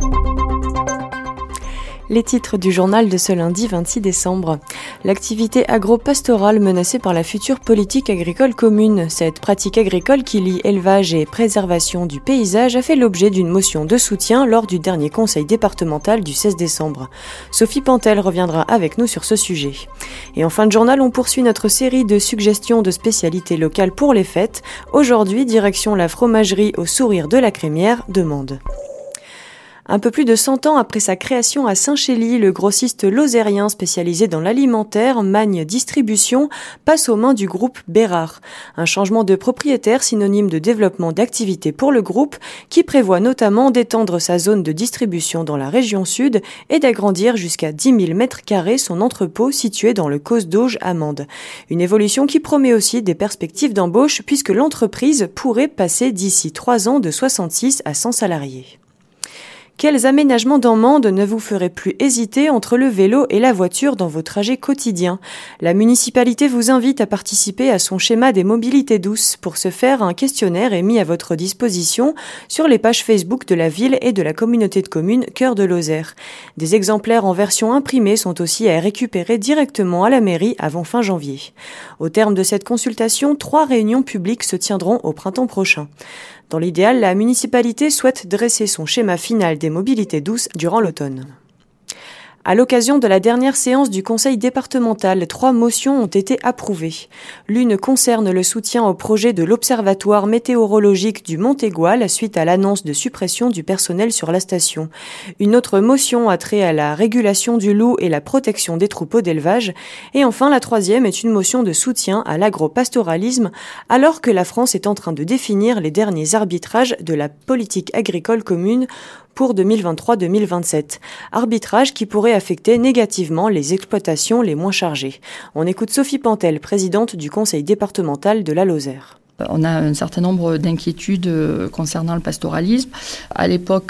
Les titres du journal de ce lundi 26 décembre. L'activité agro-pastorale menacée par la future politique agricole commune. Cette pratique agricole qui lie élevage et préservation du paysage a fait l'objet d'une motion de soutien lors du dernier conseil départemental du 16 décembre. Sophie Pantel reviendra avec nous sur ce sujet. Et en fin de journal, on poursuit notre série de suggestions de spécialités locales pour les fêtes. Aujourd'hui, direction la fromagerie au sourire de la Crémière de Mende. Un peu plus de 100 ans après sa création à Saint-Chély, le grossiste lozérien spécialisé dans l'alimentaire, Magne Distribution, passe aux mains du groupe Bérard. Un changement de propriétaire synonyme de développement d'activités pour le groupe qui prévoit notamment d'étendre sa zone de distribution dans la région sud et d'agrandir jusqu'à 10 000 m² son entrepôt situé dans le Causse d'Auge à Mende. Une évolution qui promet aussi des perspectives d'embauche puisque l'entreprise pourrait passer d'ici 3 ans de 66 à 100 salariés. Quels aménagements dans Mende ne vous feraient plus hésiter entre le vélo et la voiture dans vos trajets quotidiens ? La municipalité vous invite à participer à son schéma des mobilités douces. Pour ce faire, un questionnaire est mis à votre disposition sur les pages Facebook de la ville et de la communauté de communes Cœur de Lozère. Des exemplaires en version imprimée sont aussi à récupérer directement à la mairie avant fin janvier. Au terme de cette consultation, 3 réunions publiques se tiendront au printemps prochain. Dans l'idéal, la municipalité souhaite dresser son schéma final des mobilités douces durant l'automne. À l'occasion de la dernière séance du conseil départemental, 3 motions ont été approuvées. L'une concerne le soutien au projet de l'observatoire météorologique du Mont-Égual suite à l'annonce de suppression du personnel sur la station. Une autre motion a trait à la régulation du loup et la protection des troupeaux d'élevage. Et enfin, la 3e est une motion de soutien à l'agropastoralisme, alors que la France est en train de définir les derniers arbitrages de la politique agricole commune pour 2023-2027. Arbitrage qui pourrait affecter négativement les exploitations les moins chargées. On écoute Sophie Pantel, présidente du conseil départemental de la Lozère. On a un certain nombre d'inquiétudes concernant le pastoralisme. À l'époque,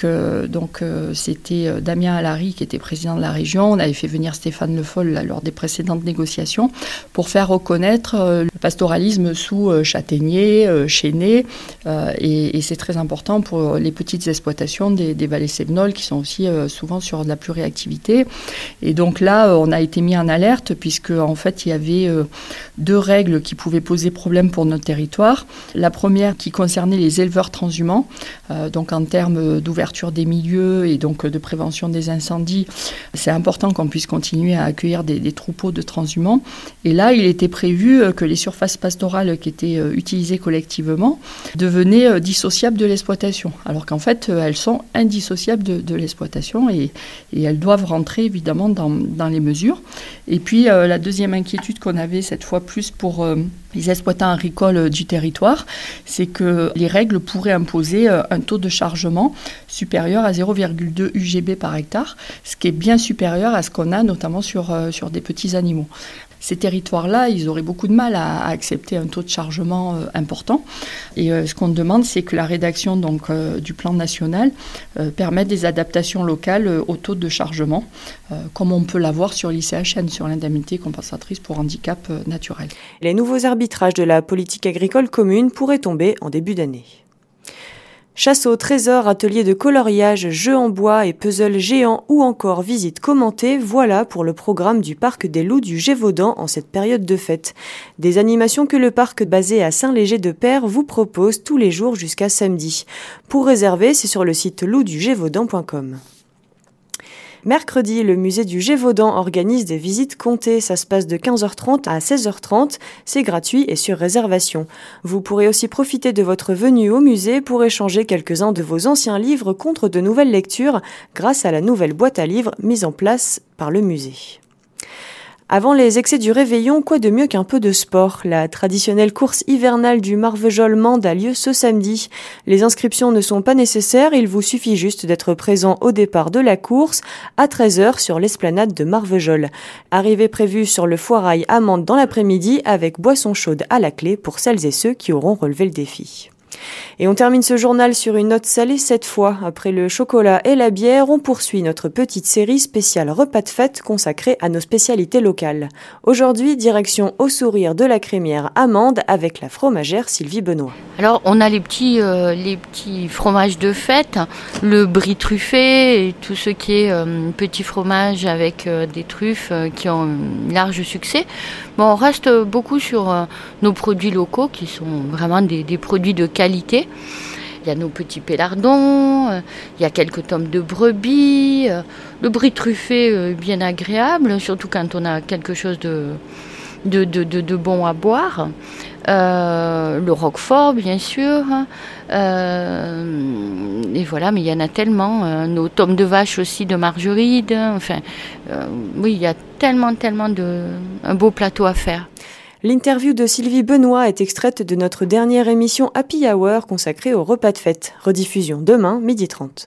c'était Damien Allary qui était président de la région. On avait fait venir Stéphane Le Foll lors des précédentes négociations pour faire reconnaître le pastoralisme sous châtaignier, chênaier. Et c'est très important pour les petites exploitations des vallées cévenols qui sont aussi souvent sur de la pluriactivité. Et donc là, on a été mis en alerte puisque en fait, il y avait 2 règles qui pouvaient poser problème pour notre territoire. La première qui concernait les éleveurs transhumants, donc en termes d'ouverture des milieux et donc de prévention des incendies, c'est important qu'on puisse continuer à accueillir des troupeaux de transhumants. Et là, il était prévu que les surfaces pastorales qui étaient utilisées collectivement devenaient dissociables de l'exploitation, alors qu'en fait, elles sont indissociables de l'exploitation et elles doivent rentrer évidemment dans les mesures. Et puis, la deuxième inquiétude qu'on avait cette fois plus pour les exploitants agricoles du territoire, c'est que les règles pourraient imposer un taux de chargement supérieur à 0,2 UGB par hectare, ce qui est bien supérieur à ce qu'on a notamment sur des petits animaux. Ces territoires-là, ils auraient beaucoup de mal à accepter un taux de chargement important. Et ce qu'on demande, c'est que la rédaction du plan national permette des adaptations locales au taux de chargement, comme on peut l'avoir sur l'ICHN, sur l'indemnité compensatrice pour handicap naturel. Les nouveaux arbitrages de la politique agricole commune pourraient tomber en début d'année. Chasse au trésor, atelier de coloriage, jeux en bois et puzzles géants ou encore visites commentées, voilà pour le programme du parc des Loups du Gévaudan en cette période de fête. Des animations que le parc basé à Saint-Léger-de-Père vous propose tous les jours jusqu'à samedi. Pour réserver, c'est sur le site louxdugévaudan.com. Mercredi, le musée du Gévaudan organise des visites comptées. Ça se passe de 15h30 à 16h30. C'est gratuit et sur réservation. Vous pourrez aussi profiter de votre venue au musée pour échanger quelques-uns de vos anciens livres contre de nouvelles lectures grâce à la nouvelle boîte à livres mise en place par le musée. Avant les excès du réveillon, quoi de mieux qu'un peu de sport ? La traditionnelle course hivernale du Marvejols-Mende a lieu ce samedi. Les inscriptions ne sont pas nécessaires, il vous suffit juste d'être présent au départ de la course à 13h sur l'esplanade de Marvejols. Arrivée prévue sur le foirail à Mende dans l'après-midi avec boisson chaude à la clé pour celles et ceux qui auront relevé le défi. Et on termine ce journal sur une note salée cette fois. Après le chocolat et la bière, on poursuit notre petite série spéciale repas de fête consacrée à nos spécialités locales. Aujourd'hui, direction au sourire de la crémière Amande avec la fromagère Sylvie Benoît. Alors on a les petits fromages de fête, le brie truffé et tout ce qui est petit fromage avec des truffes qui ont un large succès. Bon, on reste beaucoup sur nos produits locaux qui sont vraiment des produits de qualité. Il y a nos petits pélardons, il y a quelques tomes de brebis, le brie truffé bien agréable, surtout quand on a quelque chose de bon à boire. Le roquefort, bien sûr. Et voilà, mais il y en a tellement. Nos tomes de vache aussi, de margeride. Enfin, oui, il y a tellement un beau plateau à faire. L'interview de Sylvie Benoît est extraite de notre dernière émission Happy Hour consacrée au repas de fête. Rediffusion demain, 12h30.